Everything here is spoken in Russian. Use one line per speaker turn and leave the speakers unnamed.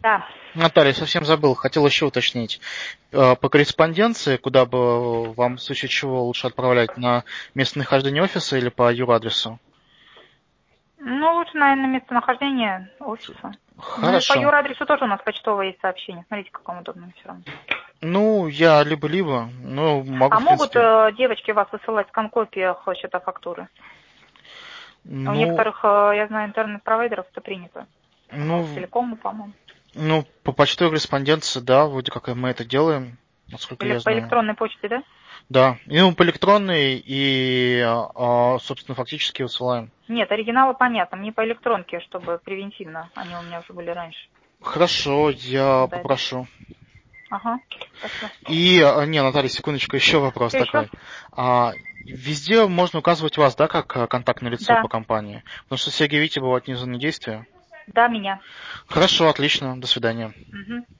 Да.
Наталья, совсем забыл, хотел еще уточнить. По корреспонденции, куда бы вам в случае чего лучше отправлять, на местонахождение офиса или по юрадресу?
Ну, лучше, наверное, местонахождение офиса. Ну и по
Хорошо.
юрадресу тоже у нас почтовое есть сообщение. Смотрите, как вам удобно все равно.
Ну, я либо-либо, ну, могу,
А
в
могут
принципе,
девочки вас высылать в скан-копиях счета фактуры? У
ну,
некоторых, я знаю, интернет-провайдеров это принято. Там
ну,
Ростелекому, по-моему.
ну, по почтовой корреспонденции, да, вроде как и мы это делаем, насколько
Или
я
по
знаю.
электронной почте, да?
Да, и мы по электронной и, собственно, фактически высылаем.
Нет, оригиналы понятно. Мне по электронке, чтобы превентивно. Они у меня уже были раньше.
Хорошо, я
Да, да.
попрошу.
Ага, хорошо.
И, не, Наталья, секундочку, еще вопрос
Что еще?
такой. Везде можно указывать вас, да, как контактное лицо по
Да,
компании? Потому что Сергей Витя бывает незаконные действия.
да, меня.
Хорошо, отлично, до свидания.
Угу.